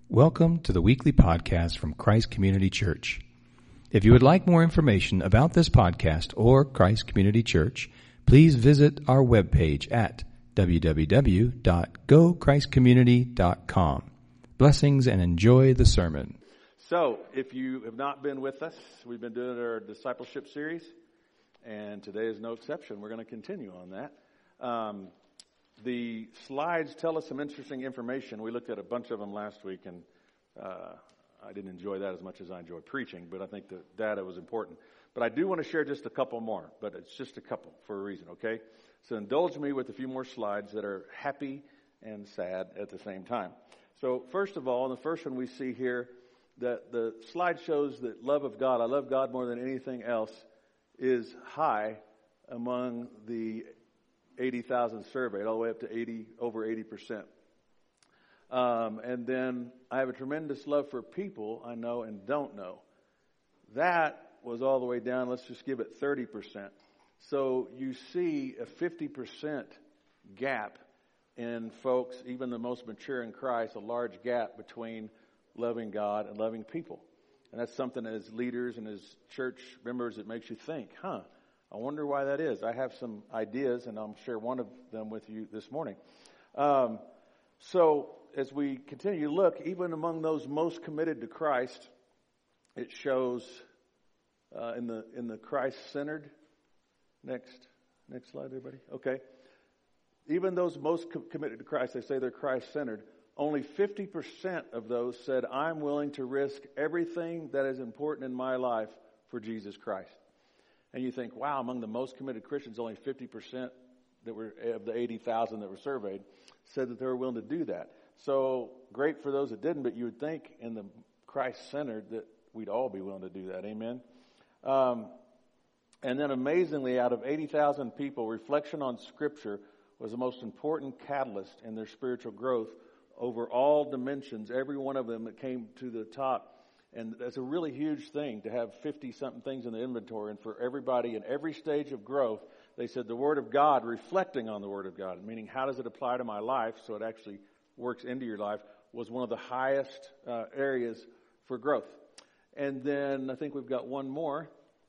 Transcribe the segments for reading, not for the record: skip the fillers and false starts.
Welcome to the weekly podcast from Christ Community Church. If you would like more information about this podcast or Christ Community Church, please visit our webpage at www.gochristcommunity.com. Blessings and enjoy the sermon. So, if you have not been with us, we've been doing our discipleship series, and today is no exception. We're going to continue on that. The slides tell us some interesting information. We looked at a bunch of them last week, and I didn't enjoy that as much as I enjoy preaching, but I think the data was important. But I do want to share just a couple more, but it's just a couple for a reason, okay? So indulge me with a few more slides that are happy and sad at the same time. So first of all, the first one we see here, that the slide shows that love of God, I love God more than anything else, is high among the 80,000 surveyed, all the way up to over 80%. And then I have a tremendous love for people I know and don't know. That was all the way down. Let's just give it 30%. So you see a 50% gap in folks, even the most mature in Christ, a large gap between loving God and loving people. And that's something as leaders and as church members that makes you think, I wonder why that is. I have some ideas, and I'll share one of them with you this morning. So as we continue to look, even among those most committed to Christ, it shows in the Christ-centered. Next slide, everybody. Okay. Even those most committed to Christ, they say they're Christ-centered. Only 50% of those said, I'm willing to risk everything that is important in my life for Jesus Christ. And you think, wow, among the most committed Christians, only 50% that were of the 80,000 that were surveyed said that they were willing to do that. So great for those that didn't, but you would think in the Christ-centered that we'd all be willing to do that. Amen. And then amazingly, out of 80,000 people, reflection on Scripture was the most important catalyst in their spiritual growth over all dimensions, every one of them that came to the top. And that's a really huge thing to have 50-something things in the inventory. And for everybody in every stage of growth, they said the Word of God, reflecting on the Word of God, meaning how does it apply to my life so it actually works into your life, was one of the highest areas for growth. And then I think we've got one more.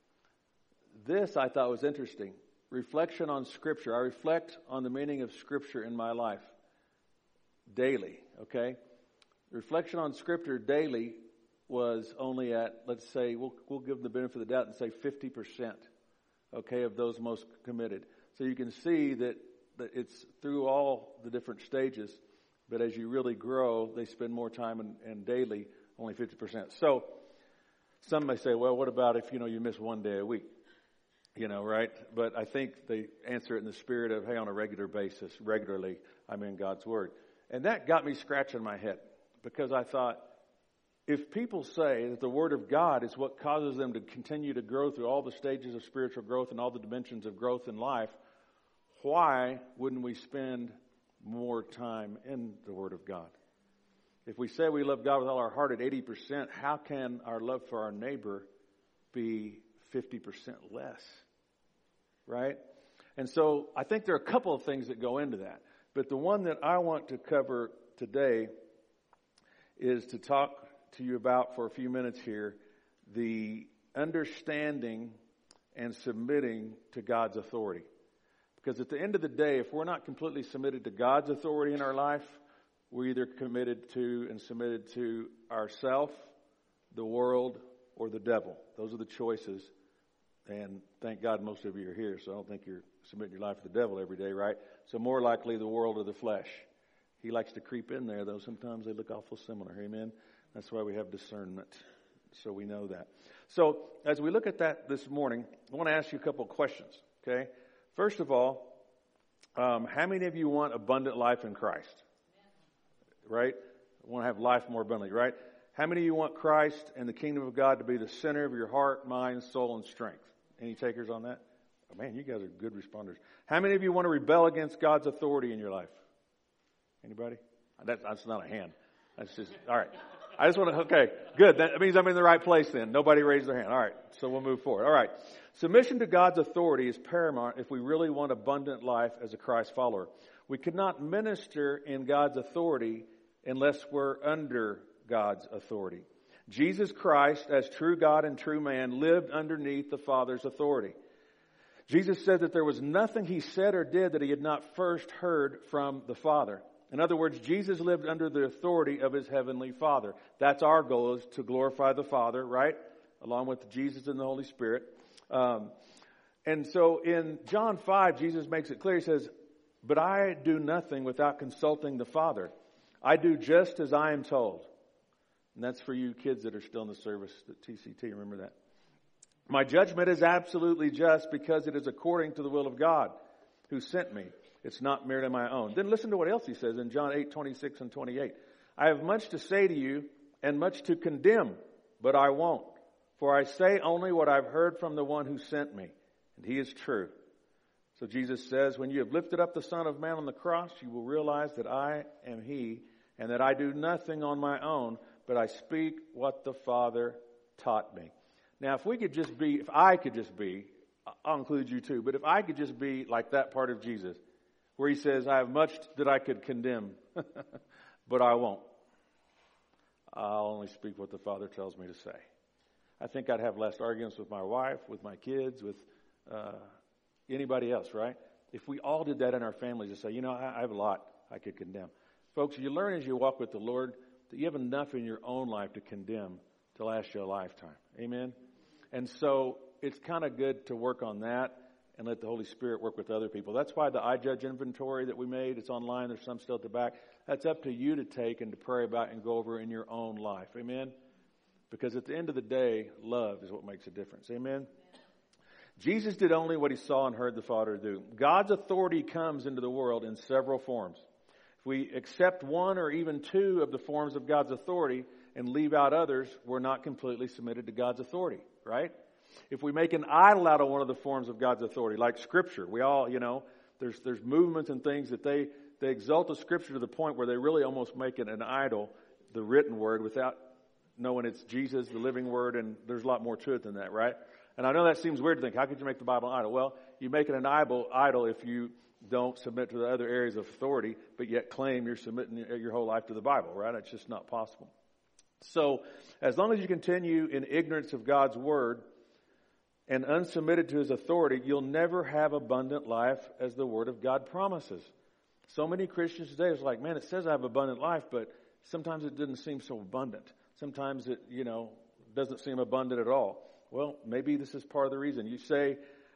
This I thought was interesting. Reflection on Scripture. I reflect on the meaning of Scripture in my life daily, okay? Reflection on Scripture daily was only at, let's say, we'll give them the benefit of the doubt and say 50%, okay, of those most committed. So you can see that it's through all the different stages, but as you really grow, they spend more time and daily, only 50%. So some may say, well, what about if, you miss one day a week? Right? But I think they answer it in the spirit of, hey, on a regular basis, regularly, I'm in God's Word. And that got me scratching my head because I thought, if people say that the Word of God is what causes them to continue to grow through all the stages of spiritual growth and all the dimensions of growth in life, why wouldn't we spend more time in the Word of God? If we say we love God with all our heart at 80%, how can our love for our neighbor be 50% less? Right? And so I think there are a couple of things that go into that. But the one that I want to cover today is to talk to you about for a few minutes here the understanding and submitting to God's authority. Because at the end of the day, if we're not completely submitted to God's authority in our life, we're either committed to and submitted to ourselves, the world, or the devil. Those are the choices. And thank God most of you are here, so I don't think you're submitting your life to the devil every day, right? So more likely the world or the flesh. He likes to creep in there, though sometimes they look awful similar. Amen? That's why we have discernment, so we know that. So as we look at that this morning, I want to ask you a couple of questions, okay? First of all, how many of you want abundant life in Christ? Right? Want to have life more abundantly, right? How many of you want Christ and the kingdom of God to be the center of your heart, mind, soul, and strength? Any takers on that? Oh, man, you guys are good responders. How many of you want to rebel against God's authority in your life? Anybody? That's not a hand. That's just, all right. I just want to, okay, good. That means I'm in the right place then. Nobody raised their hand. All right, so we'll move forward. All right. Submission to God's authority is paramount if we really want abundant life as a Christ follower. We cannot minister in God's authority unless we're under God's authority. Jesus Christ, as true God and true man, lived underneath the Father's authority. Jesus said that there was nothing he said or did that he had not first heard from the Father. In other words, Jesus lived under the authority of his heavenly Father. That's our goal, is to glorify the Father, right? Along with Jesus and the Holy Spirit. And so in John 5, Jesus makes it clear. He says, "But I do nothing without consulting the Father. I do just as I am told." And that's for you kids that are still in the service at TCT. Remember that. "My judgment is absolutely just because it is according to the will of God who sent me. It's not merely my own." Then listen to what else he says in John 8:26 and 28. "I have much to say to you and much to condemn, but I won't. For I say only what I've heard from the one who sent me, and he is true." So Jesus says, when you have lifted up the Son of Man on the cross, you will realize that I am he, and that I do nothing on my own, but I speak what the Father taught me. Now, if I could just be, I'll include you too, but if I could just be like that part of Jesus, where he says, "I have much that I could condemn, but I won't. I'll only speak what the Father tells me to say." I think I'd have less arguments with my wife, with my kids, with anybody else, right? If we all did that in our families and say, I have a lot I could condemn. Folks, you learn as you walk with the Lord that you have enough in your own life to condemn to last you a lifetime. Amen? And so it's kind of good to work on that and let the Holy Spirit work with other people. That's why the iJudge inventory that we made, it's online, there's some still at the back. That's up to you to take and to pray about and go over in your own life. Amen? Because at the end of the day, love is what makes a difference. Amen? Jesus did only what he saw and heard the Father do. God's authority comes into the world in several forms. If we accept one or even two of the forms of God's authority and leave out others, we're not completely submitted to God's authority, right? If we make an idol out of one of the forms of God's authority, like Scripture, we all, there's movements and things that they exalt the Scripture to the point where they really almost make it an idol, the written word, without knowing it's Jesus, the living word, and there's a lot more to it than that, right? And I know that seems weird to think, how could you make the Bible an idol? Well, you make it an idol if you don't submit to the other areas of authority, but yet claim you're submitting your whole life to the Bible, right? It's just not possible. So, as long as you continue in ignorance of God's Word and unsubmitted to His authority, you'll never have abundant life as the Word of God promises. So many Christians today is like, man, it says I have abundant life, but sometimes it doesn't seem so abundant. Sometimes it, doesn't seem abundant at all. Well, maybe this is part of the reason. You say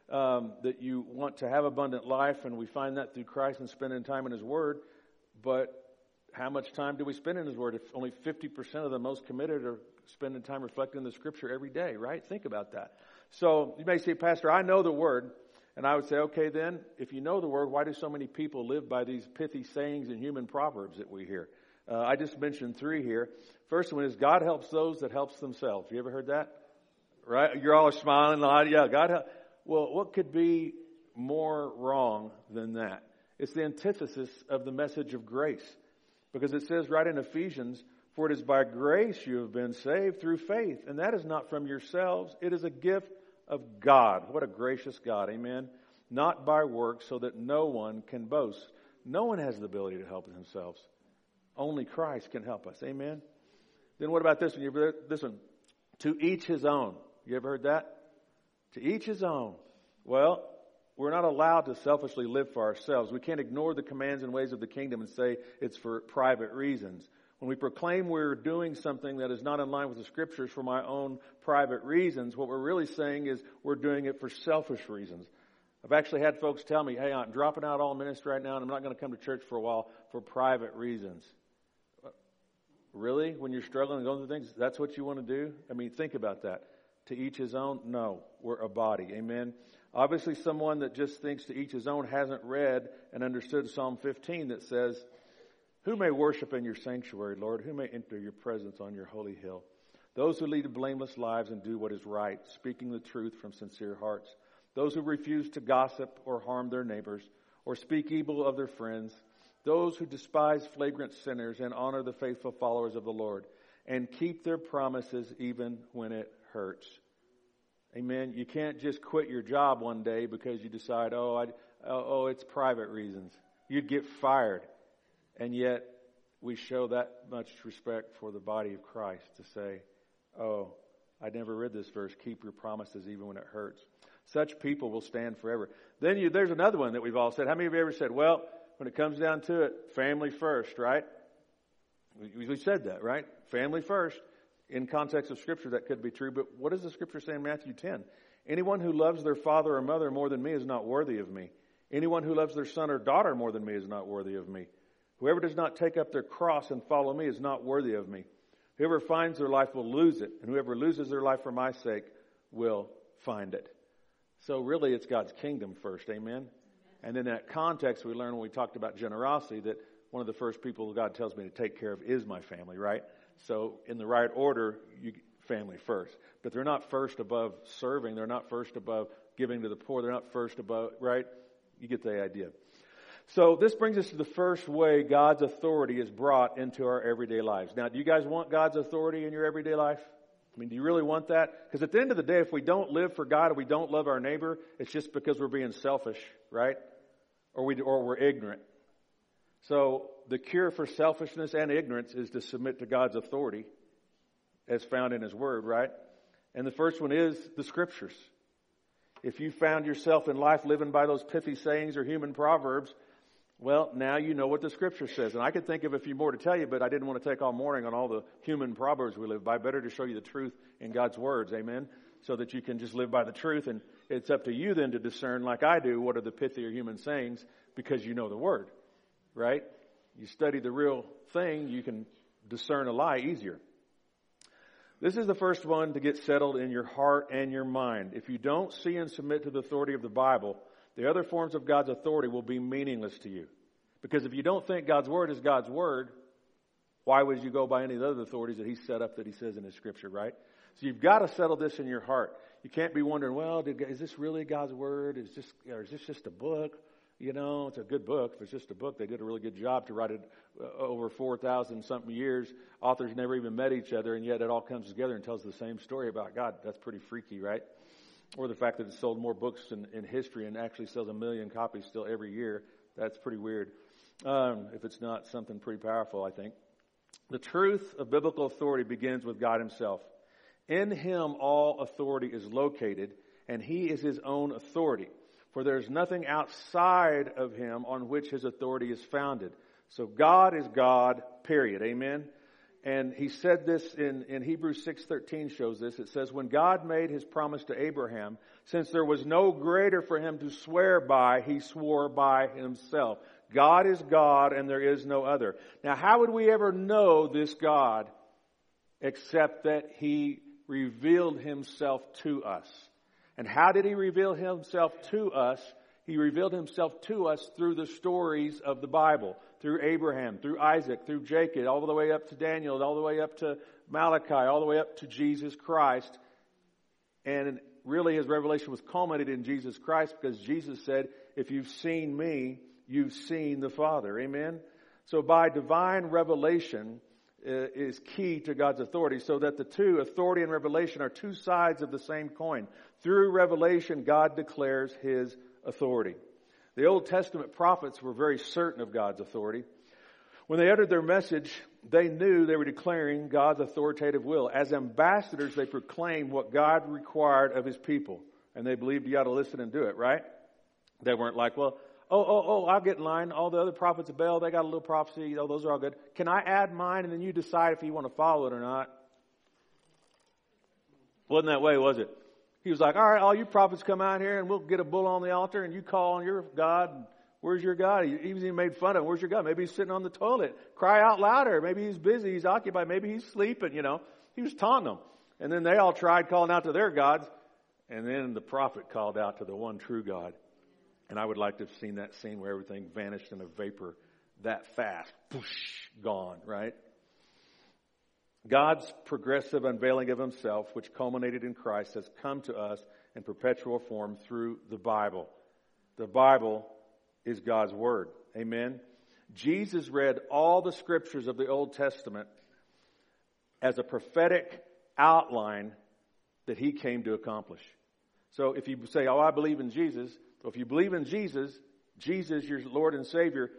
that you want to have abundant life, and we find that through Christ and spending time in His Word, but how much time do we spend in His Word? If only 50% of the most committed are spending time reflecting the Scripture every day, right? Think about that. So you may say, Pastor, I know the Word. And I would say, okay, then, if you know the Word, why do so many people live by these pithy sayings and human proverbs that we hear? I just mentioned 3 here. First one is, God helps those that helps themselves. You ever heard that? Right? You're all smiling. Yeah, God help. Well, what could be more wrong than that? It's the antithesis of the message of grace. Because it says right in Ephesians, for it is by grace you have been saved through faith. And that is not from yourselves. It is a gift of God. What a gracious God. Amen. Not by works, so that no one can boast. No one has the ability to help themselves. Only Christ can help us. Amen. Then what about this one? You ever heard this one? To each his own. You ever heard that? To each his own. Well, we're not allowed to selfishly live for ourselves. We can't ignore the commands and ways of the kingdom and say it's for private reasons. When we proclaim we're doing something that is not in line with the Scriptures for my own private reasons, what we're really saying is we're doing it for selfish reasons. I've actually had folks tell me, hey, I'm dropping out all ministry right now and I'm not going to come to church for a while for private reasons. Really? When you're struggling and going through things, that's what you want to do? I mean, think about that. To each his own? No, we're a body. Amen. Obviously, someone that just thinks to each his own hasn't read and understood Psalm 15 that says, who may worship in your sanctuary, Lord? Who may enter your presence on your holy hill? Those who lead blameless lives and do what is right, speaking the truth from sincere hearts. Those who refuse to gossip or harm their neighbors or speak evil of their friends. Those who despise flagrant sinners and honor the faithful followers of the Lord and keep their promises even when it hurts. Amen. You can't just quit your job one day because you decide, it's private reasons. You'd get fired. And yet, we show that much respect for the body of Christ to say, oh, I never read this verse, keep your promises even when it hurts. Such people will stand forever. Then there's another one that we've all said. How many of you ever said, well, when it comes down to it, family first, right? We said that, right? Family first. In context of Scripture, that could be true. But what does the Scripture say in Matthew 10? Anyone who loves their father or mother more than me is not worthy of me. Anyone who loves their son or daughter more than me is not worthy of me. Whoever does not take up their cross and follow me is not worthy of me. Whoever finds their life will lose it, and whoever loses their life for my sake will find it. So really, it's God's kingdom first, amen? And in that context, we learn when we talked about generosity that one of the first people God tells me to take care of is my family, right? So in the right order, family first. But they're not first above serving. They're not first above giving to the poor. They're not first above, right? You get the idea. So this brings us to the first way God's authority is brought into our everyday lives. Now, do you guys want God's authority in your everyday life? I mean, do you really want that? Because at the end of the day, if we don't live for God or we don't love our neighbor, it's just because we're being selfish, right? Or we're ignorant. So the cure for selfishness and ignorance is to submit to God's authority as found in His Word, right? And the first one is the Scriptures. If you found yourself in life living by those pithy sayings or human proverbs, well, now you know what the Scripture says. And I could think of a few more to tell you, but I didn't want to take all morning on all the human proverbs we live by. Better to show you the truth in God's words, amen? So that you can just live by the truth. And it's up to you then to discern, like I do, what are the pithy or human sayings, because you know the Word, right? You study the real thing, you can discern a lie easier. This is the first one to get settled in your heart and your mind. If you don't see and submit to the authority of the Bible, the other forms of God's authority will be meaningless to you. Because if you don't think God's Word is God's Word, why would you go by any of the other authorities that He set up that He says in His Scripture, right? So you've got to settle this in your heart. You can't be wondering, well, is this really God's Word? Is this just a book? You know, it's a good book. If it's just a book, they did a really good job to write it over 4,000 something years. Authors never even met each other, and yet it all comes together and tells the same story about God. That's pretty freaky, right? Or the fact that it sold more books in history and actually sells 1 million copies still every year. That's pretty weird. If it's not something pretty powerful, I think. The truth of biblical authority begins with God Himself. In Him all authority is located, and He is His own authority. For there is nothing outside of Him on which His authority is founded. So God is God, period. Amen? And He said this in Hebrews 6:13 shows this. It says, when God made His promise to Abraham, since there was no greater for Him to swear by, He swore by Himself. God is God and there is no other. Now, how would we ever know this God except that He revealed Himself to us? And how did He reveal Himself to us? He revealed Himself to us through the stories of the Bible. Through Abraham, through Isaac, through Jacob, all the way up to Daniel, all the way up to Malachi, all the way up to Jesus Christ. And really His revelation was culminated in Jesus Christ because Jesus said, if you've seen me, you've seen the Father. Amen? So by divine revelation is key to God's authority, so that the two, authority and revelation, are two sides of the same coin. Through revelation, God declares His authority. The Old Testament prophets were very certain of God's authority. When they uttered their message, they knew they were declaring God's authoritative will. As ambassadors, they proclaimed what God required of His people. And they believed you ought to listen and do it, right? They weren't like, well, I'll get in line. All the other prophets of Baal, they got a little prophecy. Those are all good. Can I add mine and then you decide if you want to follow it or not? Wasn't that way, was it? He was like, all right, all you prophets come out here and we'll get a bull on the altar and you call on your God. Where's your God? He even made fun of him. Where's your God? Maybe he's sitting on the toilet. Cry out louder. Maybe he's busy. He's occupied. Maybe he's sleeping, He was taunting them. And then they all tried calling out to their gods. And then the prophet called out to the one true God. And I would like to have seen that scene where everything vanished in a vapor that fast. Poosh, gone, right? God's progressive unveiling of Himself, which culminated in Christ, has come to us in perpetual form through the Bible. The Bible is God's Word. Amen? Jesus read all the scriptures of the Old Testament as a prophetic outline that He came to accomplish. So if you say, I believe in Jesus. So if you believe in Jesus, Jesus, your Lord and Savior,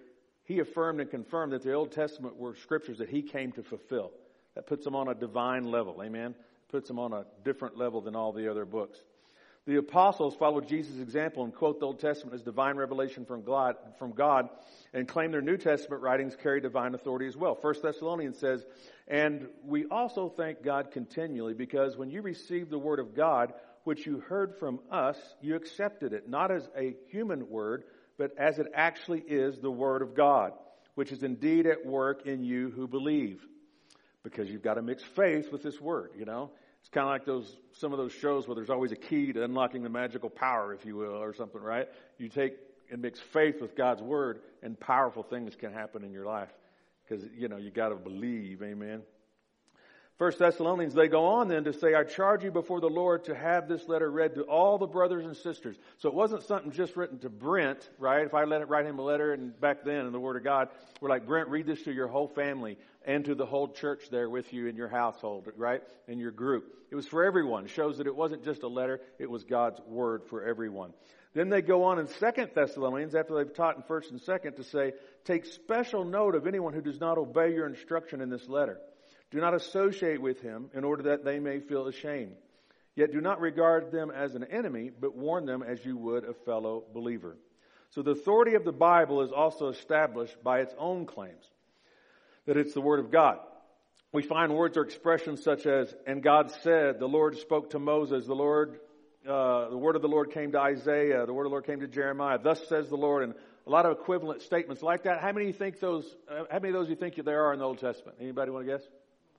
he affirmed and confirmed that the Old Testament were scriptures that he came to fulfill. That puts them on a divine level. Amen? Puts them on a different level than all the other books. The apostles followed Jesus' example and quote the Old Testament as divine revelation from God and claim their New Testament writings carry divine authority as well. 1 Thessalonians says, and we also thank God continually because when you received the word of God, which you heard from us, you accepted it, not as a human word, but as it actually is the word of God, which is indeed at work in you who believe. Because you've got to mix faith with this word, you know. It's kind of like some of those shows where there's always a key to unlocking the magical power, if you will, or something, right? You take and mix faith with God's word, and powerful things can happen in your life. Because, you know, you got to believe, amen. 1 Thessalonians, they go on then to say, I charge you before the Lord to have this letter read to all the brothers and sisters. So it wasn't something just written to Brent, right? If I write him a letter, and back then in the Word of God, we're like, Brent, read this to your whole family and to the whole church there with you in your household, right? In your group. It was for everyone. It shows that it wasn't just a letter, it was God's Word for everyone. Then they go on in 2 Thessalonians, after they've taught in 1st and 2nd, to say, take special note of anyone who does not obey your instruction in this letter. Do not associate with him in order that they may feel ashamed. Yet do not regard them as an enemy, but warn them as you would a fellow believer. So the authority of the Bible is also established by its own claims, that it's the Word of God. We find words or expressions such as, and God said, the Lord spoke to Moses, the word of the Lord came to Isaiah, the word of the Lord came to Jeremiah, thus says the Lord, and a lot of equivalent statements like that. How many of those you think there are in the Old Testament? Anybody want to guess?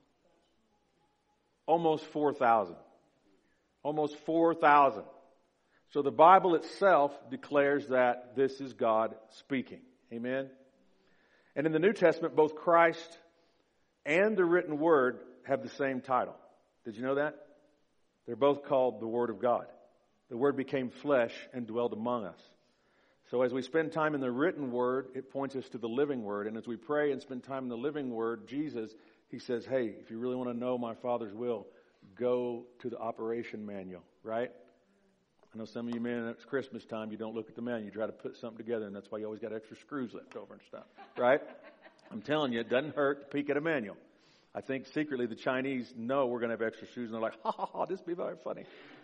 Almost 4,000. Almost 4,000. So the Bible itself declares that this is God speaking. Amen? And in the New Testament, both Christ and the written Word have the same title. Did you know that? They're both called the Word of God. The Word became flesh and dwelled among us. So as we spend time in the written Word, it points us to the living Word. And as we pray and spend time in the living Word, Jesus, He says, hey, if you really want to know my Father's will, go to the operation manual, right? I know some of you men, it's Christmas time, you don't look at the manual. You try to put something together, and that's why you always got extra screws left over and stuff, right? I'm telling you, it doesn't hurt to peek at a manual. I think secretly the Chinese know we're going to have extra screws, and they're like, ha, ha, ha, this will be very funny.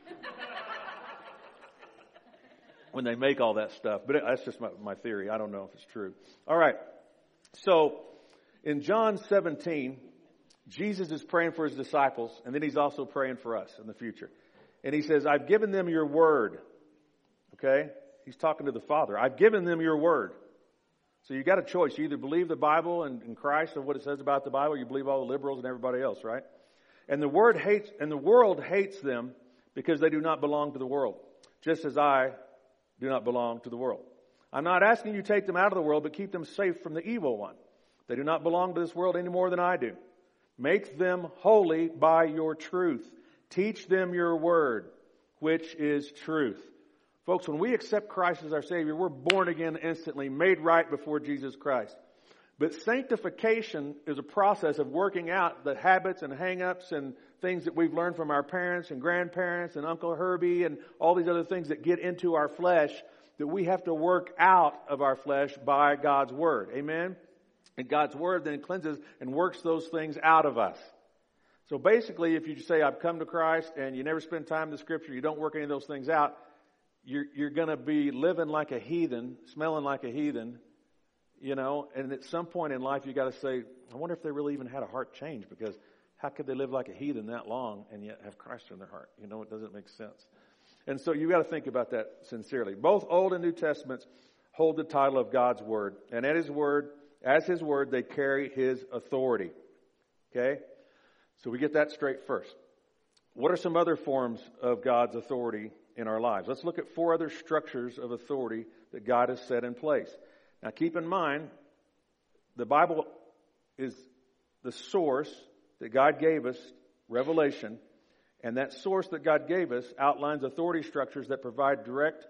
When they make all that stuff. But that's just my theory. I don't know if it's true. All right. So, in John 17, Jesus is praying for his disciples, and then he's also praying for us in the future. And he says, I've given them your word. Okay? He's talking to the Father. I've given them your word. So you got a choice. You either believe the Bible and Christ and what it says about the Bible, or you believe all the liberals and everybody else, right? And the world hates them because they do not belong to the world, just as I do not belong to the world. I'm not asking you to take them out of the world, but keep them safe from the evil one. They do not belong to this world any more than I do. Make them holy by your truth. Teach them your word, which is truth. Folks, when we accept Christ as our Savior, we're born again instantly, made right before Jesus Christ. But sanctification is a process of working out the habits and hang-ups and things that we've learned from our parents and grandparents and Uncle Herbie and all these other things that get into our flesh that we have to work out of our flesh by God's Word. Amen? And God's Word then cleanses and works those things out of us. So basically, if you say, I've come to Christ, and you never spend time in the Scripture, you don't work any of those things out, you're going to be living like a heathen, smelling like a heathen, you know, and at some point in life you got to say, I wonder if they really even had a heart change, because how could they live like a heathen that long and yet have Christ in their heart? You know, it doesn't make sense. And so you got to think about that sincerely. Both Old and New Testaments hold the title of God's Word, and as His Word, they carry His authority. Okay? So we get that straight first. What are some other forms of God's authority in our lives? Let's look at 4 other structures of authority that God has set in place. Now keep in mind, the Bible is the source that God gave us, revelation, and that source that God gave us outlines authority structures that provide direction,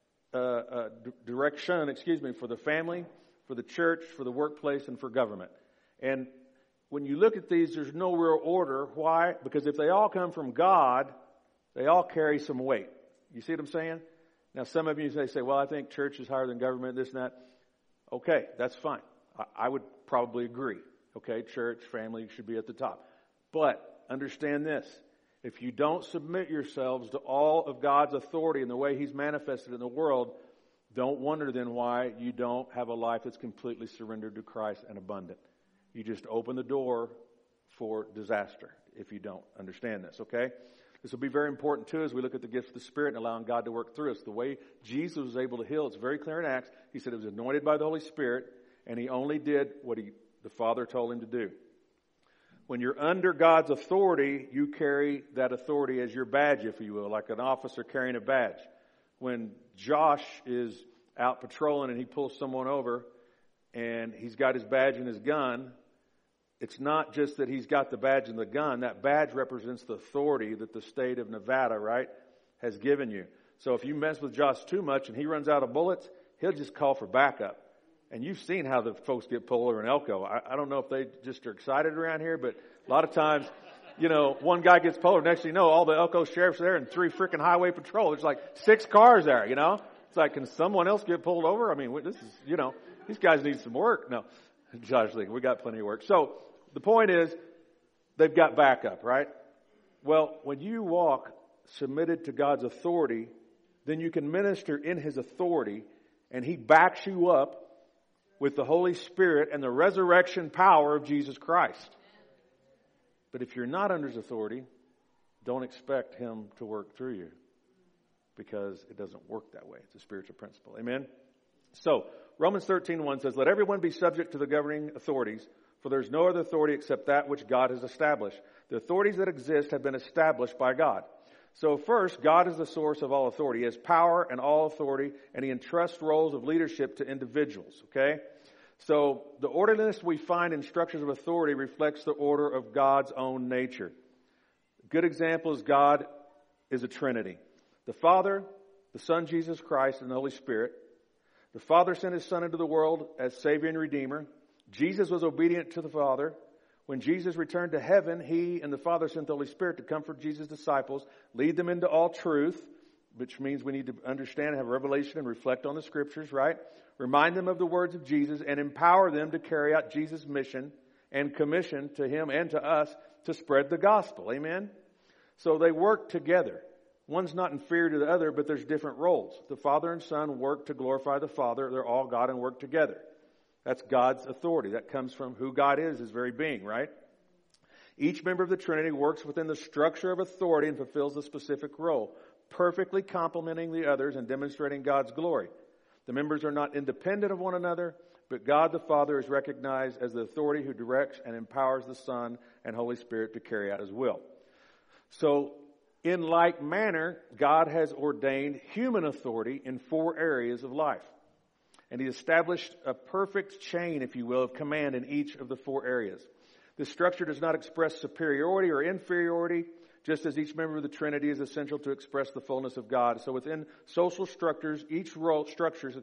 for the family, for the church, for the workplace, and for government. And when you look at these, there's no real order. Why? Because if they all come from God, they all carry some weight. You see what I'm saying? Now, some of you say, well, I think church is higher than government, this and that. Okay, that's fine. I would probably agree. Okay, church, family should be at the top. But understand this. If you don't submit yourselves to all of God's authority and the way He's manifested in the world, don't wonder then why you don't have a life that's completely surrendered to Christ and abundant. You just open the door for disaster if you don't understand this, okay? This will be very important too as we look at the gifts of the Spirit and allowing God to work through us. The way Jesus was able to heal, it's very clear in Acts. He said he was anointed by the Holy Spirit, and he only did what the Father told him to do. When you're under God's authority, you carry that authority as your badge, if you will, like an officer carrying a badge. When Josh is out patrolling and he pulls someone over and he's got his badge and his gun, it's not just that he's got the badge and the gun. That badge represents the authority that the state of Nevada, right, has given you. So if you mess with Josh too much and he runs out of bullets, he'll just call for backup. And you've seen how the folks get pulled over in Elko. I don't know if they just are excited around here, but a lot of times, one guy gets pulled over. Next thing you know, all the Elko sheriffs are there and 3 freaking highway patrol. There's like 6 cars there, It's like, can someone else get pulled over? I mean, this is, these guys need some work. No, Josh thinking, we got plenty of work. So the point is, they've got backup, right? Well, when you walk submitted to God's authority, then you can minister in His authority, and He backs you up with the Holy Spirit and the resurrection power of Jesus Christ. But if you're not under His authority, don't expect Him to work through you, because it doesn't work that way. It's a spiritual principle. Amen? So, Romans 13:1 says, "Let everyone be subject to the governing authorities, for there is no other authority except that which God has established. The authorities that exist have been established by God." So first, God is the source of all authority. He has power and all authority, and He entrusts roles of leadership to individuals, okay? So the orderliness we find in structures of authority reflects the order of God's own nature. A good example is God is a Trinity. The Father, the Son Jesus Christ, and the Holy Spirit. The Father sent His Son into the world as Savior and Redeemer. Jesus was obedient to the Father. When Jesus returned to heaven, He and the Father sent the Holy Spirit to comfort Jesus' disciples, lead them into all truth, which means we need to understand and have revelation and reflect on the Scriptures, right? Remind them of the words of Jesus and empower them to carry out Jesus' mission and commission to Him and to us to spread the gospel. Amen? So they work together. One's not inferior to the other, but there's different roles. The Father and Son work to glorify the Father. They're all God and work together. That's God's authority. That comes from who God is, His very being, right? Each member of the Trinity works within the structure of authority and fulfills a specific role, perfectly complementing the others and demonstrating God's glory. The members are not independent of one another, but God the Father is recognized as the authority who directs and empowers the Son and Holy Spirit to carry out His will. So, in like manner, God has ordained human authority in 4 areas of life. And He established a perfect chain, if you will, of command in each of the 4 areas. This structure does not express superiority or inferiority, just as each member of the Trinity is essential to express the fullness of God. So within social structures, each role in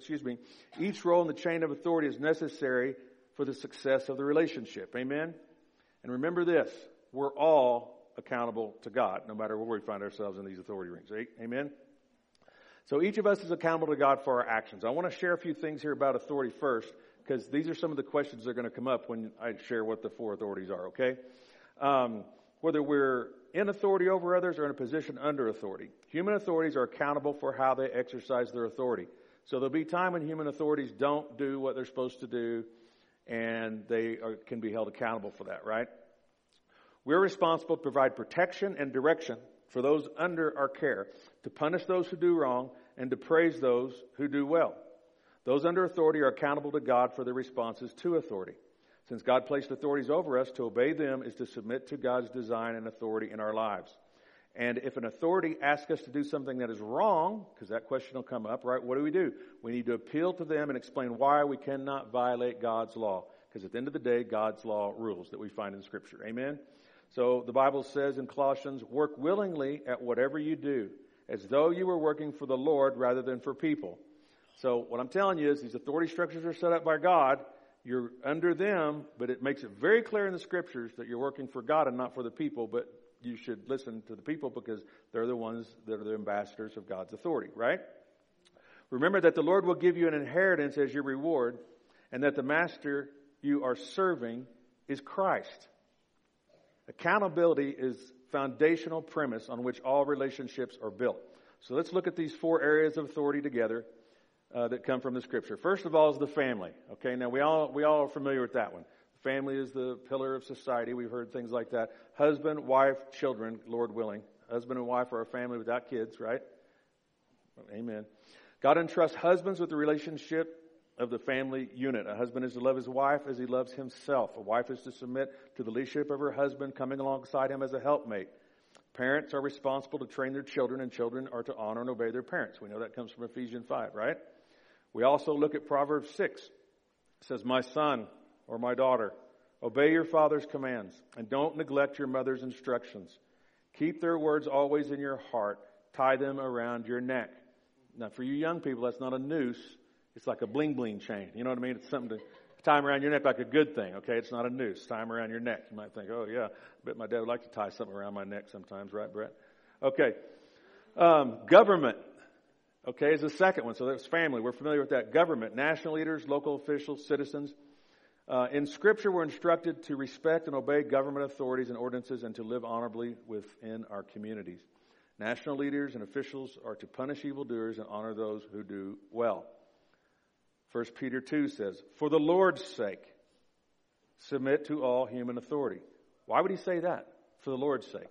the chain of authority is necessary for the success of the relationship. Amen? And remember this, we're all accountable to God, no matter where we find ourselves in these authority rings. Amen? So each of us is accountable to God for our actions. I want to share a few things here about authority first, because these are some of the questions that are going to come up when I share what the 4 authorities are, okay? Whether we're in authority over others or in a position under authority. Human authorities are accountable for how they exercise their authority. So there'll be time when human authorities don't do what they're supposed to do, and they can be held accountable for that, right? We're responsible to provide protection and direction for those under our care, to punish those who do wrong, and to praise those who do well. Those under authority are accountable to God for their responses to authority. Since God placed authorities over us, to obey them is to submit to God's design and authority in our lives. And if an authority asks us to do something that is wrong, because that question will come up, right, what do? We need to appeal to them and explain why we cannot violate God's law. Because at the end of the day, God's law rules that we find in Scripture. Amen? So the Bible says in Colossians, work willingly at whatever you do, as though you were working for the Lord rather than for people. So what I'm telling you is these authority structures are set up by God. You're under them, but it makes it very clear in the Scriptures that you're working for God and not for the people, but you should listen to the people because they're the ones that are the ambassadors of God's authority, right? Remember that the Lord will give you an inheritance as your reward, and that the master you are serving is Christ. Accountability is foundational premise on which all relationships are built. So let's look at these 4 areas of authority together that come from the Scripture. First of all is the family. Okay, now we all are familiar with that one. The family is the pillar of society. We've heard things like that. Husband, wife, children, Lord willing. Husband and wife are a family without kids, right? Amen. God entrusts husbands with the relationship of the family unit. A husband is to love his wife as he loves himself. A wife is to submit to the leadership of her husband, coming alongside him as a helpmate. Parents are responsible to train their children, and children are to honor and obey their parents. We know that comes from Ephesians 5, right? We also look at Proverbs 6. It says, my son or my daughter, obey your father's commands, and don't neglect your mother's instructions. Keep their words always in your heart. Tie them around your neck. Now, for you young people, that's not a noose. It's like a bling-bling chain. You know what I mean? It's something to tie them around your neck like a good thing, okay? It's not a noose. Tie them around your neck. You might think, oh, yeah, I bet my dad would like to tie something around my neck sometimes, right, Brett? Okay. Government, okay, is the second one. So that's family. We're familiar with that. Government, national leaders, local officials, citizens. In Scripture, we're instructed to respect and obey government authorities and ordinances and to live honorably within our communities. National leaders and officials are to punish evildoers and honor those who do well. 1 Peter 2 says, for the Lord's sake, submit to all human authority. Why would he say that? For the Lord's sake.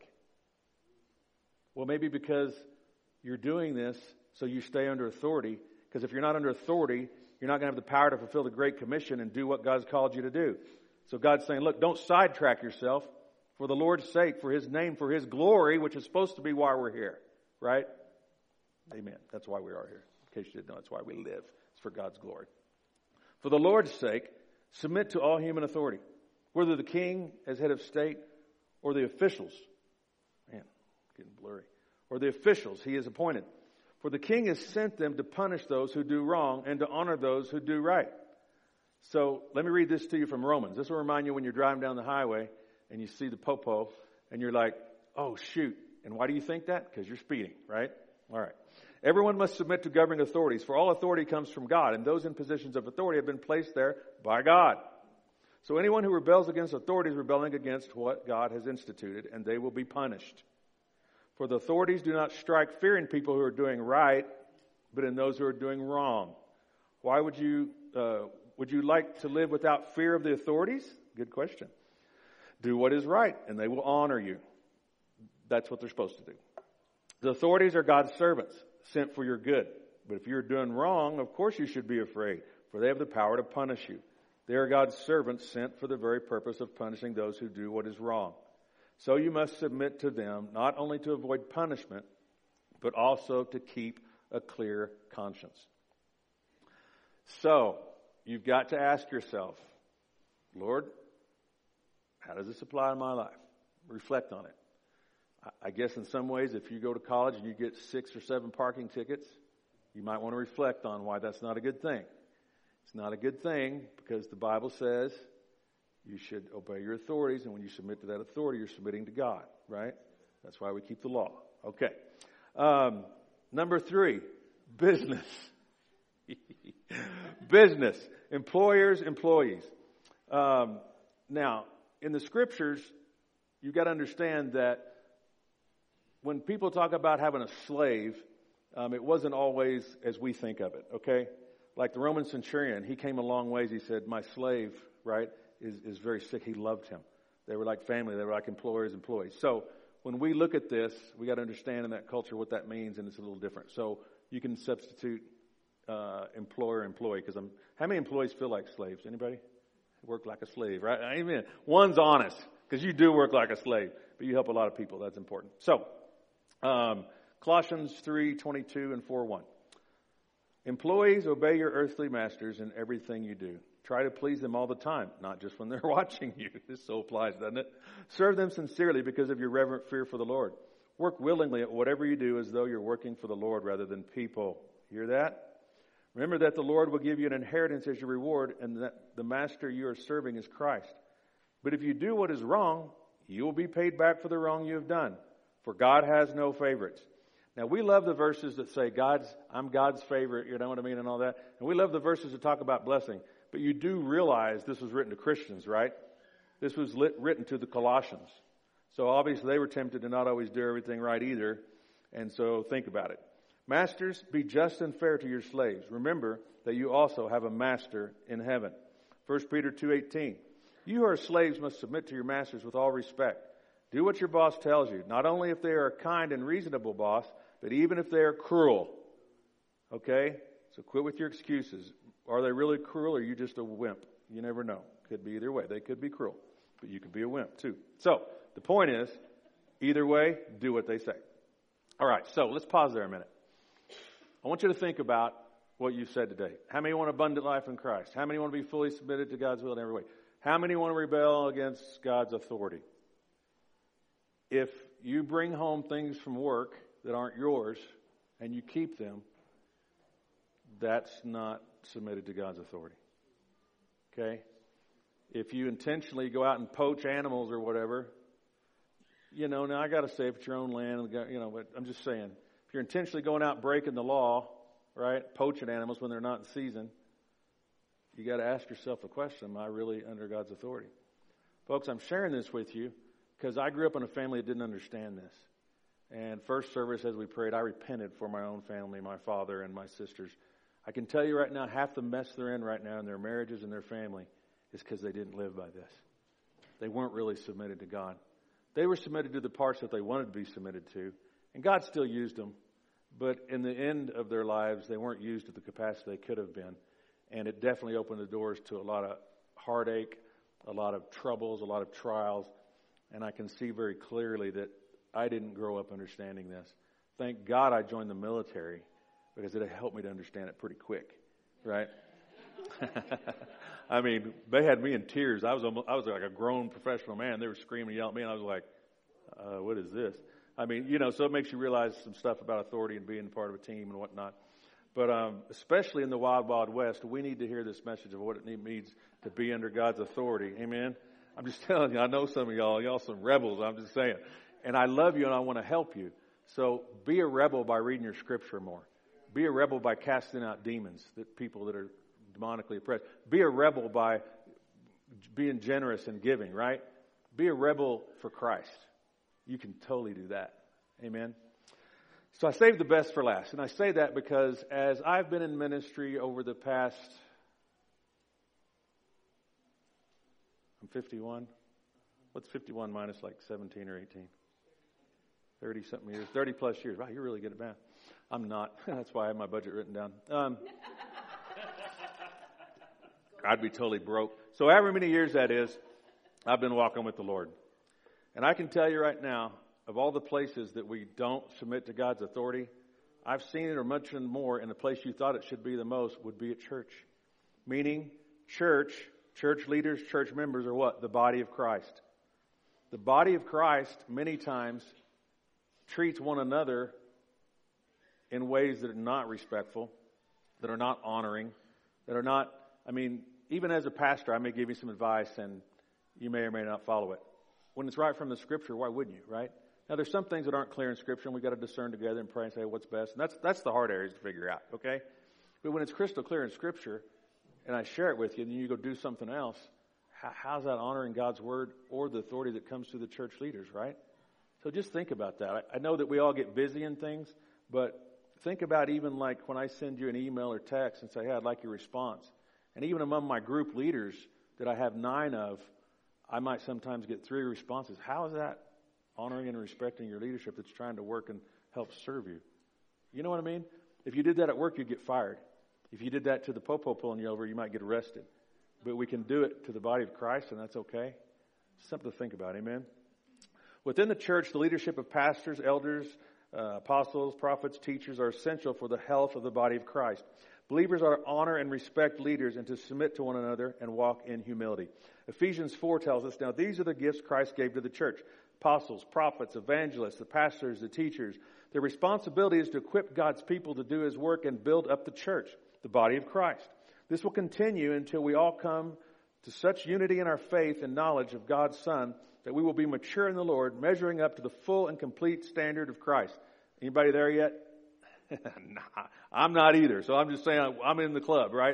Well, maybe because you're doing this so you stay under authority. Because if you're not under authority, you're not going to have the power to fulfill the Great Commission and do what God's called you to do. So God's saying, look, don't sidetrack yourself. For the Lord's sake, for His name, for His glory, which is supposed to be why we're here. Right? Amen. That's why we are here. In case you didn't know, that's why we live. It's for God's glory. For the Lord's sake, submit to all human authority, whether the king as head of state or the officials. Man, getting blurry. Or the officials he has appointed. For the king has sent them to punish those who do wrong and to honor those who do right. So let me read this to you from Romans. This will remind you when you're driving down the highway and you see the popo and you're like, oh, shoot. And why do you think that? Because you're speeding, right? All right. Everyone must submit to governing authorities, for all authority comes from God, and those in positions of authority have been placed there by God. So anyone who rebels against authority is rebelling against what God has instituted, and they will be punished. For the authorities do not strike fear in people who are doing right, but in those who are doing wrong. Why would you like to live without fear of the authorities? Good question. Do what is right, and they will honor you. That's what they're supposed to do. The authorities are God's servants, sent for your good. But if you're doing wrong, of course you should be afraid, for they have the power to punish you. They are God's servants, sent for the very purpose of punishing those who do what is wrong. So you must submit to them, not only to avoid punishment, but also to keep a clear conscience. So, you've got to ask yourself, Lord, how does this apply to my life? Reflect on it. I guess in some ways, if you go to college and you get 6 or 7 parking tickets, you might want to reflect on why that's not a good thing. It's not a good thing because the Bible says you should obey your authorities, and when you submit to that authority, you're submitting to God, right? That's why we keep the law. Okay. Number 3, business. Business. Employers, employees. Now, in the Scriptures, you've got to understand that when people talk about having a slave, it wasn't always as we think of it, okay? Like the Roman centurion, he came a long ways. He said, my slave, right, is very sick. He loved him. They were like family. They were like employers, employees. So when we look at this, we got to understand in that culture what that means, and it's a little different. So you can substitute employer, employee, because how many employees feel like slaves? Anybody? Work like a slave, right? Amen. One's honest, because you do work like a slave, but you help a lot of people. That's important. So, Colossians 3:22 and 4:1. Employees, obey your earthly masters in everything you do. Try to please them all the time, not just when they're watching you. This so applies, doesn't it? Serve them sincerely because of your reverent fear for the Lord. Work willingly at whatever you do as though you're working for the Lord rather than people. Hear that? Remember that the Lord will give you an inheritance as your reward, and that the master you are serving is Christ. But if you do what is wrong, you will be paid back for the wrong you have done. For God has no favorites. Now, we love the verses that say, I'm God's favorite, you know what I mean, and all that. And we love the verses that talk about blessing. But you do realize this was written to Christians, right? This was written to the Colossians. So obviously they were tempted to not always do everything right either. And so think about it. Masters, be just and fair to your slaves. Remember that you also have a master in heaven. 1 Peter 2:18. You who are slaves must submit to your masters with all respect. Do what your boss tells you, not only if they are a kind and reasonable boss, but even if they are cruel. Okay? So quit with your excuses. Are they really cruel or are you just a wimp? You never know. Could be either way. They could be cruel, but you could be a wimp too. So the point is, either way, do what they say. All right, so let's pause there a minute. I want you to think about what you've said today. How many want abundant life in Christ? How many want to be fully submitted to God's will in every way? How many want to rebel against God's authority? If you bring home things from work that aren't yours and you keep them, that's not submitted to God's authority. Okay? If you intentionally go out and poach animals or whatever, now I got to say, if it's your own land, but I'm just saying, if you're intentionally going out breaking the law, right, poaching animals when they're not in season, you got to ask yourself the question, am I really under God's authority? Folks, I'm sharing this with you because I grew up in a family that didn't understand this. And first service, as we prayed, I repented for my own family, my father and my sisters. I can tell you right now, half the mess they're in right now in their marriages and their family is because they didn't live by this. They weren't really submitted to God. They were submitted to the parts that they wanted to be submitted to, and God still used them. But in the end of their lives, they weren't used to the capacity they could have been. And it definitely opened the doors to a lot of heartache, a lot of troubles, a lot of trials. And I can see very clearly that I didn't grow up understanding this. Thank God I joined the military because it helped me to understand it pretty quick, right? I mean, they had me in tears. I was like a grown professional man. They were screaming and yelling at me, and I was like, what is this? I mean, so it makes you realize some stuff about authority and being part of a team and whatnot. But especially in the wild, wild west, we need to hear this message of what it means to be under God's authority. Amen? I'm just telling you, I know some of y'all some rebels, I'm just saying. And I love you and I want to help you. So be a rebel by reading your scripture more. Be a rebel by casting out demons, people that are demonically oppressed. Be a rebel by being generous and giving, right? Be a rebel for Christ. You can totally do that. Amen? So I saved the best for last. And I say that because as I've been in ministry over the past, I'm 51. What's 51 minus like 17 or 18? 30-something years, 30 plus years. Wow, you're really good at math. I'm not. That's why I have my budget written down. I'd be totally broke. So however many years that is, I've been walking with the Lord. And I can tell you right now, of all the places that we don't submit to God's authority, I've seen it or much more in the place you thought it should be the most would be at church. Meaning, church leaders, church members are what? The body of Christ. The body of Christ many times treats one another in ways that are not respectful, that are not honoring, that are not, even as a pastor, I may give you some advice and you may or may not follow it. When it's right from the Scripture, why wouldn't you, right? Now, there's some things that aren't clear in Scripture, and we've got to discern together and pray and say what's best. And that's the hard areas to figure out, okay? But when it's crystal clear in Scripture, and I share it with you, and then you go do something else, how's that honoring God's Word or the authority that comes through the church leaders, right? So just think about that. I know that we all get busy in things, but think about even like when I send you an email or text and say, hey, I'd like your response. And even among my group leaders that I have 9 of, I might sometimes get 3 responses. How is that honoring and respecting your leadership that's trying to work and help serve you? You know what I mean? If you did that at work, you'd get fired. If you did that to the popo pulling you over, you might get arrested. But we can do it to the body of Christ, and that's okay. Something to think about, amen? Within the church, the leadership of pastors, elders, apostles, prophets, teachers are essential for the health of the body of Christ. Believers are to honor and respect leaders and to submit to one another and walk in humility. Ephesians 4 tells us, now these are the gifts Christ gave to the church. Apostles, prophets, evangelists, the pastors, the teachers. Their responsibility is to equip God's people to do His work and build up the church, the body of Christ. This will continue until we all come to such unity in our faith and knowledge of God's Son that we will be mature in the Lord, measuring up to the full and complete standard of Christ. Anybody there yet? Nah, I'm not either. So I'm just saying I'm in the club, right?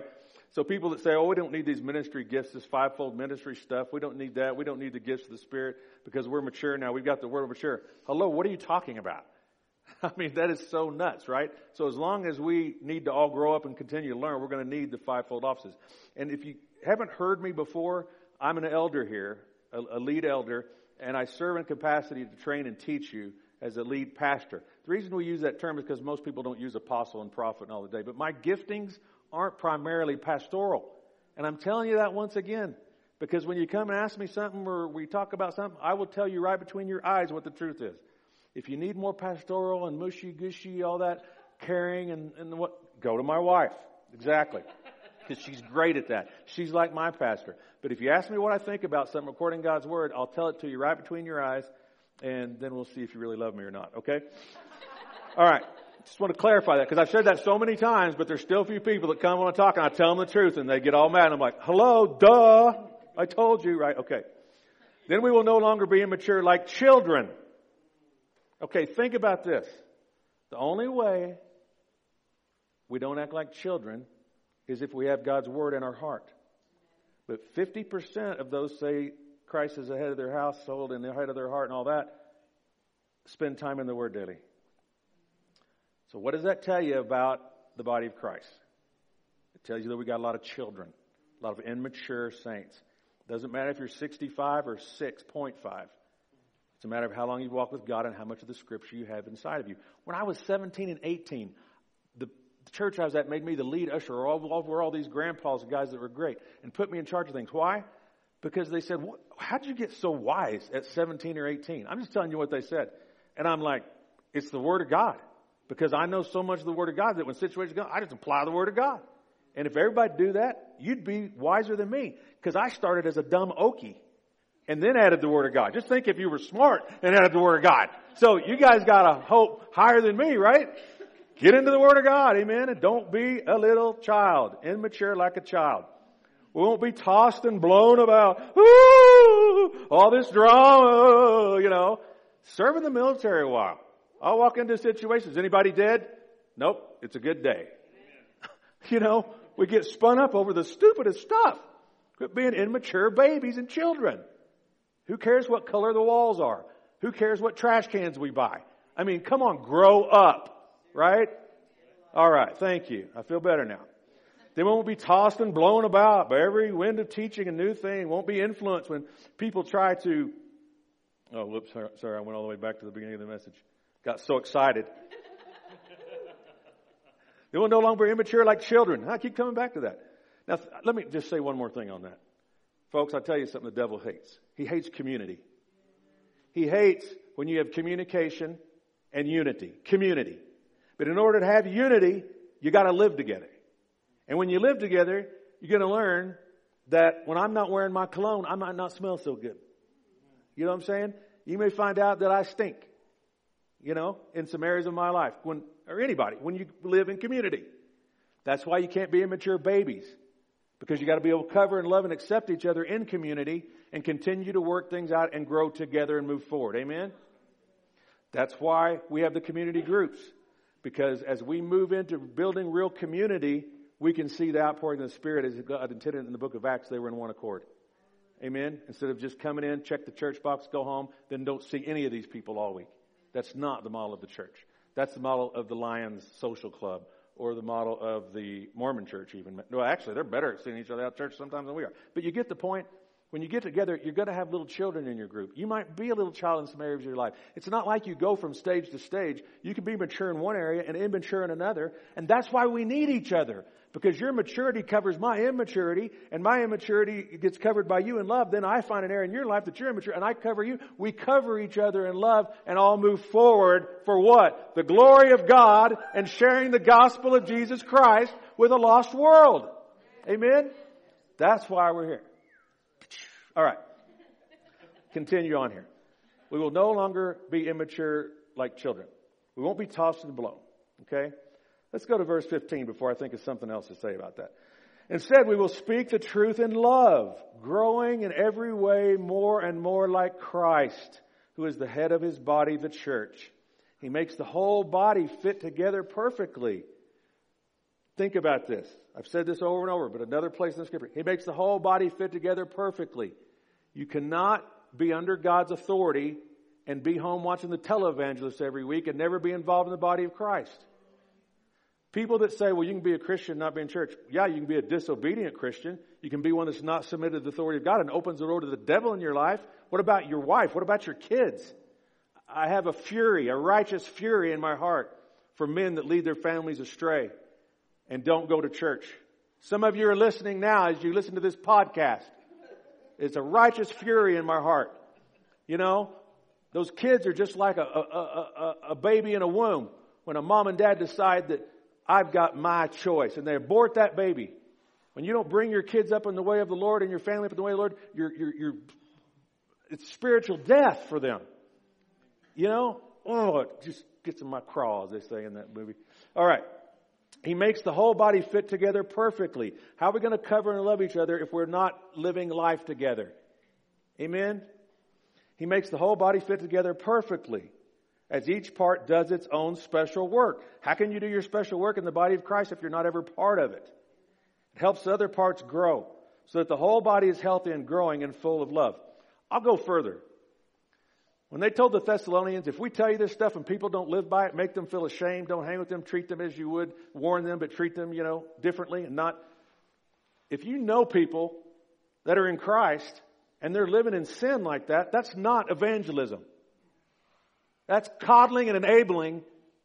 So people that say, oh, we don't need these ministry gifts, this fivefold ministry stuff. We don't need that. We don't need the gifts of the Spirit because we're mature now. We've got the word of mature. Hello, what are you talking about? I mean, that is so nuts, right? So as long as we need to all grow up and continue to learn, we're going to need the fivefold offices. And if you haven't heard me before, I'm an elder here, a lead elder, and I serve in capacity to train and teach you as a lead pastor. The reason we use that term is because most people don't use apostle and prophet and all the day. But my giftings aren't primarily pastoral. And I'm telling you that once again. Because when you come and ask me something or we talk about something, I will tell you right between your eyes what the truth is. If you need more pastoral and mushy-gushy, all that caring and what, go to my wife. Exactly. Because she's great at that. She's like my pastor. But if you ask me what I think about something according to God's Word, I'll tell it to you right between your eyes. And then we'll see if you really love me or not, okay? All right. Just want to clarify that because I've said that so many times, but there's still a few people that come on and talk and I tell them the truth and they get all mad. And I'm like, hello, duh. I told you, right? Okay. Then we will no longer be immature like children. Okay, think about this. The only way we don't act like children is if we have God's Word in our heart. But 50% of those say Christ is the head of their household and the head of their heart and all that, spend time in the Word daily. So what does that tell you about the body of Christ? It tells you that we got a lot of children, a lot of immature saints. It doesn't matter if you're 65 or 6.5. It's a matter of how long you've walked with God and how much of the Scripture you have inside of you. When I was 17 and 18, the church I was at made me the lead usher over all these grandpas and guys that were great and put me in charge of things. Why? Because they said, how'd you get so wise at 17 or 18? I'm just telling you what they said. And I'm like, it's the Word of God. Because I know so much of the Word of God that when situations go, I just apply the Word of God. And if everybody do that, you'd be wiser than me. Because I started as a dumb okie and then added the Word of God. Just think if you were smart and added the Word of God. So you guys got a hope higher than me, right? Get into the Word of God, amen? And don't be a little child, immature like a child. We won't be tossed and blown about, all this drama, Serve in the military a while. I'll walk into situations. Anybody dead? Nope. It's a good day. We get spun up over the stupidest stuff. Quit being immature babies and children. Who cares what color the walls are? Who cares what trash cans we buy? I mean, come on, grow up, right? All right. Thank you. I feel better now. They won't be tossed and blown about by every wind of teaching a new thing. Won't be influenced when people try to... Oh, whoops. Sorry. I went all the way back to the beginning of the message. Got so excited. They will no longer be immature like children. I keep coming back to that. Now, let me just say one more thing on that. Folks, I'll tell you something the devil hates. He hates community. He hates when you have communication and unity. Community. But in order to have unity, you got to live together. And when you live together, you're going to learn that when I'm not wearing my cologne, I might not smell so good. You know what I'm saying? You may find out that I stink, in some areas of my life, when you live in community. That's why you can't be immature babies, because you got to be able to cover and love and accept each other in community and continue to work things out and grow together and move forward. Amen? That's why we have the community groups, because as we move into building real community, we can see the outpouring of the Spirit as God intended in the book of Acts. They were in one accord. Amen? Instead of just coming in, check the church box, go home, then don't see any of these people all week. That's not the model of the church. That's the model of the Lions Social Club or the model of the Mormon church even. No, actually, they're better at seeing each other out church sometimes than we are. But you get the point. When you get together, you're going to have little children in your group. You might be a little child in some areas of your life. It's not like you go from stage to stage. You can be mature in one area and immature in another. And that's why we need each other. Because your maturity covers my immaturity, and my immaturity gets covered by you in love. Then I find an area in your life that you're immature, and I cover you. We cover each other in love and all move forward for what? The glory of God and sharing the gospel of Jesus Christ with a lost world. Amen? That's why we're here. All right. Continue on here. We will no longer be immature like children. We won't be tossed and blown. Okay? Let's go to verse 15 before I think of something else to say about that. Instead, we will speak the truth in love, growing in every way more and more like Christ, who is the head of his body, the church. He makes the whole body fit together perfectly. Think about this. I've said this over and over, but another place in the Scripture. He makes the whole body fit together perfectly. You cannot be under God's authority and be home watching the televangelist every week and never be involved in the body of Christ. People that say, well, you can be a Christian and not be in church. Yeah, you can be a disobedient Christian. You can be one that's not submitted to the authority of God and opens the door to the devil in your life. What about your wife? What about your kids? I have a righteous fury in my heart for men that lead their families astray and don't go to church. Some of you are listening now as you listen to this podcast. It's a righteous fury in my heart. You know, those kids are just like a baby in a womb. When a mom and dad decide that I've got my choice and they abort that baby. When you don't bring your kids up in the way of the Lord and your family up in the way of the Lord, it's spiritual death for them. You know? Oh, it just gets in my craw, as they say in that movie. All right. He makes the whole body fit together perfectly. How are we going to cover and love each other if we're not living life together? Amen? He makes the whole body fit together perfectly, as each part does its own special work. How can you do your special work in the body of Christ if you're not ever part of it? It helps the other parts grow so that the whole body is healthy and growing and full of love. I'll go further. When they told the Thessalonians, if we tell you this stuff and people don't live by it, make them feel ashamed, don't hang with them, treat them as you would, warn them, but treat them, differently and not. If you know people that are in Christ and they're living in sin like that, that's not evangelism. That's coddling and enabling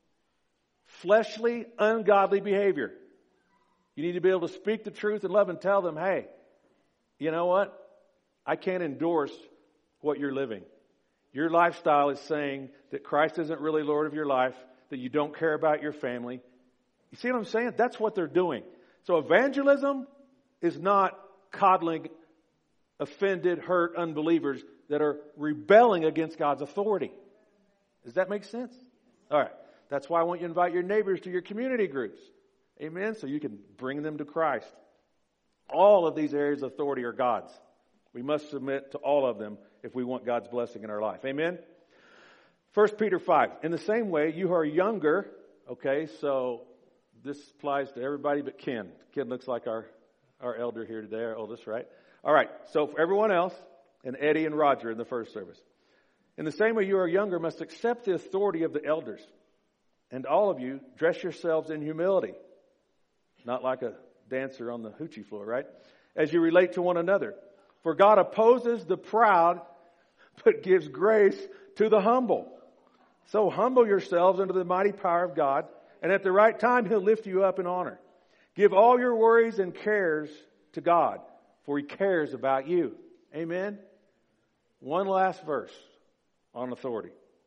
fleshly, ungodly behavior. You need to be able to speak the truth and love and tell them, hey, you know what? I can't endorse what you're living. Your lifestyle is saying that Christ isn't really Lord of your life, that you don't care about your family. You see what I'm saying? That's what they're doing. So evangelism is not coddling offended, hurt unbelievers that are rebelling against God's authority. Does that make sense? All right. That's why I want you to invite your neighbors to your community groups. Amen? So you can bring them to Christ. All of these areas of authority are God's. We must submit to all of them if we want God's blessing in our life. Amen? 1 Peter 5. In the same way, you who are younger, okay, so this applies to everybody but Ken. Ken looks like our elder here today, our oldest, right? All right, so for everyone else, and Eddie and Roger in the first service. In the same way, you are younger must accept the authority of the elders. And all of you, dress yourselves in humility. Not like a dancer on the hoochie floor, right? As you relate to one another. For God opposes the proud, but gives grace to the humble. So humble yourselves under the mighty power of God, and at the right time He'll lift you up in honor. Give all your worries and cares to God, for He cares about you. Amen? One last verse on authority.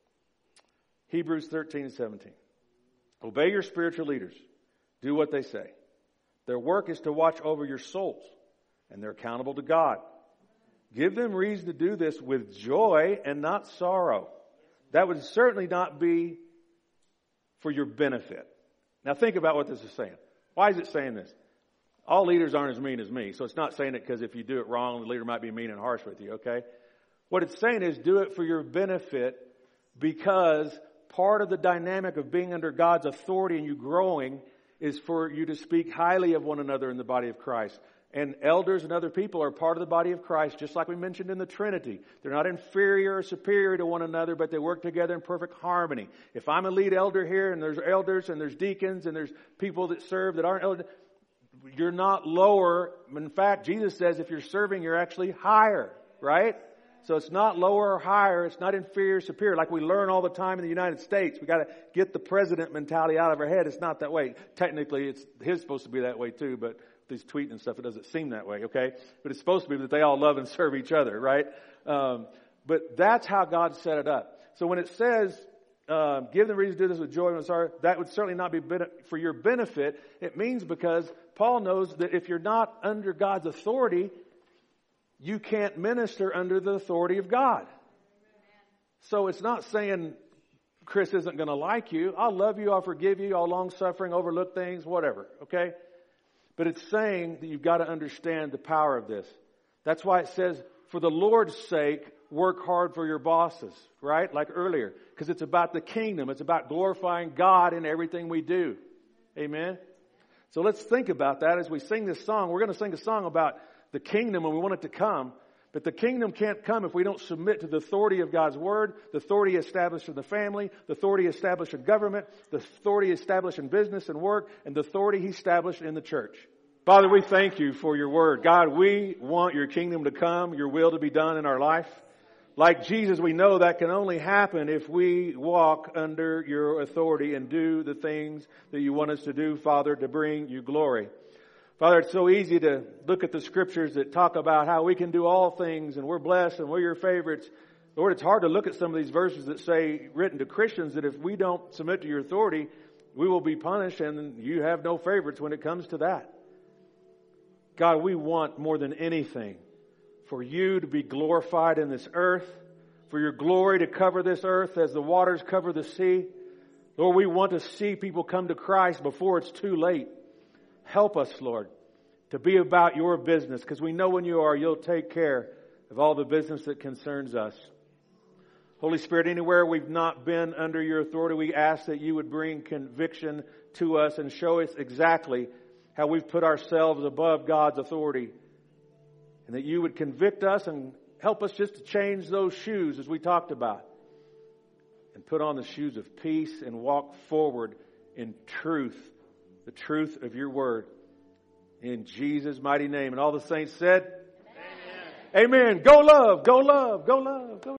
Hebrews 13:17. Obey your spiritual leaders. Do what they say. Their work is to watch over your souls, and they're accountable to God. Give them reason to do this with joy and not sorrow. That would certainly not be for your benefit. Now think about what this is saying. Why is it saying this? All leaders aren't as mean as me, so it's not saying it because if you do it wrong, the leader might be mean and harsh with you, okay? What it's saying is do it for your benefit, because part of the dynamic of being under God's authority and you growing is for you to speak highly of one another in the body of Christ. And elders and other people are part of the body of Christ, just like we mentioned in the Trinity. They're not inferior or superior to one another, but they work together in perfect harmony. If I'm a lead elder here, and there's elders and there's deacons and there's people that serve that aren't elders, you're not lower. In fact, Jesus says if you're serving, you're actually higher, right? So it's not lower or higher. It's not inferior or superior. Like we learn all the time in the United States. We got to get the president mentality out of our head. It's not that way. Technically, it's supposed to be that way too, but these tweeting and stuff, it doesn't seem that way, okay? But it's supposed to be that they all love and serve each other, right? But that's how God set it up. So when it says, give them reason to do this with joy and sorrow, that would certainly not be for your benefit. It means because Paul knows that if you're not under God's authority, you can't minister under the authority of God. So it's not saying Chris isn't going to like you. I'll love you, I'll forgive you, I'll long-suffering, overlook things, whatever, okay? But it's saying that you've got to understand the power of this. That's why it says, for the Lord's sake, work hard for your bosses, right? Like earlier. Because it's about the kingdom. It's about glorifying God in everything we do. Amen? So let's think about that as we sing this song. We're going to sing a song about the kingdom and we want it to come. But the kingdom can't come if we don't submit to the authority of God's Word, the authority established in the family, the authority established in government, the authority established in business and work, and the authority He established in the church. Father, we thank You for Your Word. God, we want Your kingdom to come, Your will to be done in our life. Like Jesus, we know that can only happen if we walk under Your authority and do the things that You want us to do, Father, to bring You glory. Father, it's so easy to look at the scriptures that talk about how we can do all things and we're blessed and we're Your favorites. Lord, it's hard to look at some of these verses that say, written to Christians, that if we don't submit to Your authority, we will be punished and You have no favorites when it comes to that. God, we want more than anything for You to be glorified in this earth, for Your glory to cover this earth as the waters cover the sea. Lord, we want to see people come to Christ before it's too late. Help us, Lord, to be about Your business, because we know when You are, You'll take care of all the business that concerns us. Holy Spirit, anywhere we've not been under Your authority, we ask that You would bring conviction to us and show us exactly how we've put ourselves above God's authority. And that You would convict us and help us just to change those shoes as we talked about. And put on the shoes of peace and walk forward in truth. The truth of Your Word. In Jesus' mighty name. And all the saints said, Amen. Amen. Go love, go love, go love, go love.